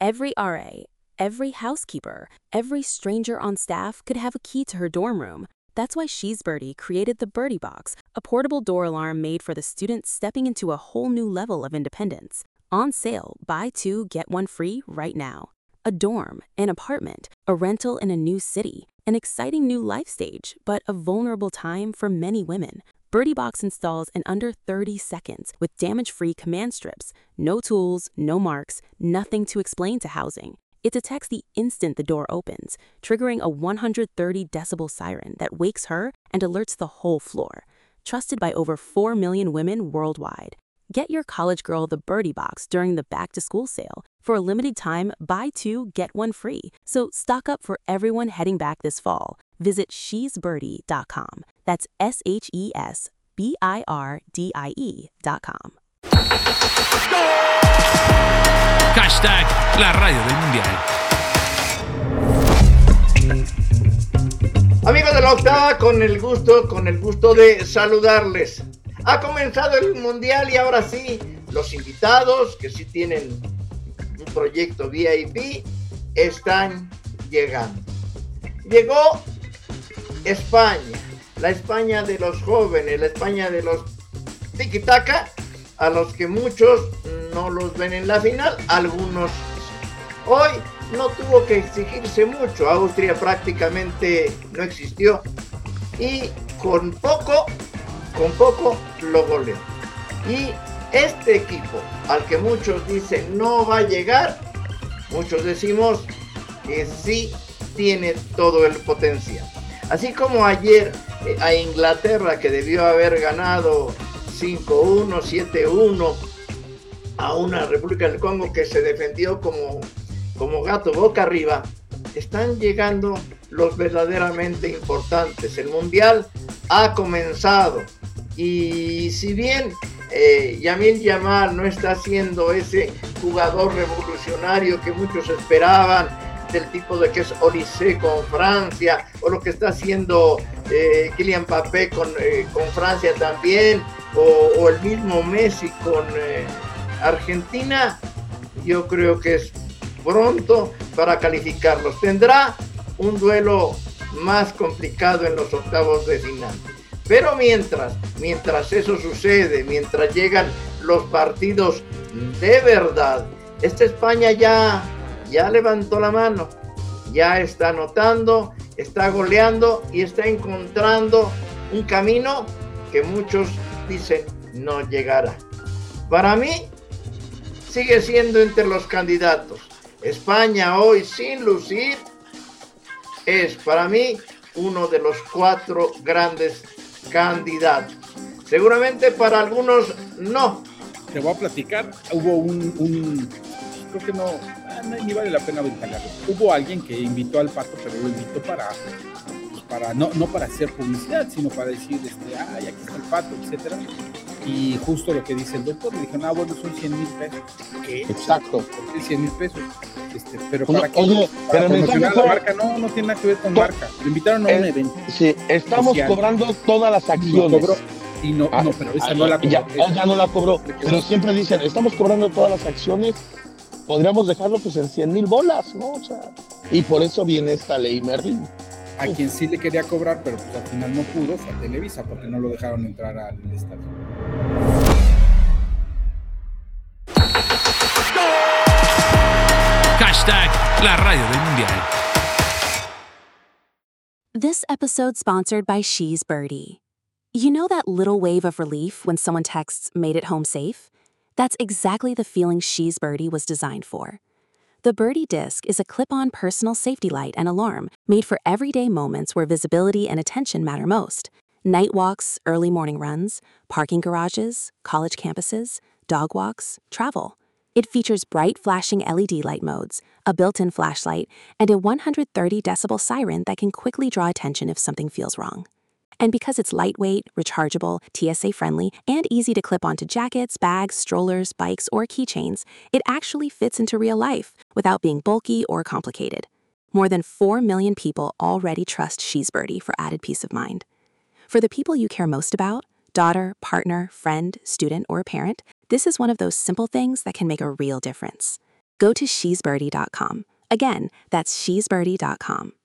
Every RA, every housekeeper, every stranger on staff could have a key to her dorm room. That's why She's Birdie created the Birdie Box, a portable door alarm made for the students stepping into a whole new level of independence. On sale, buy two, get one free right now. A dorm, an apartment, a rental in a new city, an exciting new life stage, but a vulnerable time for many women. Birdie Box installs in under 30 seconds with damage-free command strips. No tools, no marks, nothing to explain to housing. It detects the instant the door opens, triggering a 130 decibel siren that wakes her and alerts the whole floor. Trusted by over 4 million women worldwide. Get your college girl the Birdie Box during the back-to-school sale. For a limited time, buy two, get one free. So stock up for everyone heading back this fall. Visit shesbirdie.com. That's SHESBIRDIE.com. Hashtag la radio del mundial. Amigos de la octava, con el gusto de saludarles. Ha comenzado el mundial y ahora sí, los invitados que sí tienen un proyecto VIP están llegando. Llegó España, la España de los jóvenes, la España de los tiki-taka, a los que muchos no los ven en la final, algunos sí. Hoy no tuvo que exigirse mucho, Austria prácticamente no existió y con poco lo goleó. Y este equipo, al que muchos dicen no va a llegar, muchos decimos que sí tiene todo el potencial. Así como ayer a Inglaterra, que debió haber ganado 5-1, 7-1 a una República del Congo que se defendió como gato boca arriba, están llegando los verdaderamente importantes. El Mundial ha comenzado y si bien Lamine Yamal no está siendo ese jugador revolucionario que muchos esperaban, del tipo de que es Olise con Francia, o lo que está haciendo Kylian Mbappé con Francia también, o el mismo Messi con Argentina, yo creo que es pronto para calificarlos. Tendrá un duelo más complicado en los octavos de final. Pero mientras eso sucede, mientras llegan los partidos de verdad, esta España ya levantó la mano, ya está anotando, está goleando y está encontrando un camino que muchos dicen no llegará. Para mí, sigue siendo entre los candidatos. España hoy, sin lucir, es para mí uno de los 4 grandes candidatos. Seguramente para algunos no. Te voy a platicar, hubo creo que no ni vale la pena ventajarlo. Hubo alguien que invitó al Pato, pero lo invitó no para hacer publicidad, sino para decir, aquí está el Pato, etcétera. Y justo lo que dice el doctor, me dijeron, bueno, son 100,000 pesos. ¿Qué? Exacto. ¿Por qué 100,000 pesos? Pero Oye, para qué? oye, Para pero promocionar la marca, no tiene nada que ver con marca. Lo invitaron a un evento. Sí, estamos social. Cobrando todas las acciones. No cobró. Y no, pero esa no la cobró. Ya no la cobró. Pero siempre dicen, estamos cobrando todas las acciones. Podríamos dejarlo pues en 100,000 bolas, ¿no? O sea, y por eso viene esta ley Merlin. A quien sí le quería cobrar, pero pues al final no pudo, fue a Televisa, porque no lo dejaron entrar al estadio. Hashtag la radio del mundial. This episode sponsored by She's Birdie. You know that little wave of relief when someone texts, "Made it home safe"? That's exactly the feeling She's Birdie was designed for. The Birdie Disc is a clip-on personal safety light and alarm made for everyday moments where visibility and attention matter most. Night walks, early morning runs, parking garages, college campuses, dog walks, travel. It features bright flashing LED light modes, a built-in flashlight, and a 130 decibel siren that can quickly draw attention if something feels wrong. And because it's lightweight, rechargeable, TSA-friendly, and easy to clip onto jackets, bags, strollers, bikes, or keychains, it actually fits into real life without being bulky or complicated. More than 4 million people already trust She's Birdie for added peace of mind. For the people you care most about, daughter, partner, friend, student, or parent, this is one of those simple things that can make a real difference. go to shesbirdie.com. Again, that's shesbirdie.com.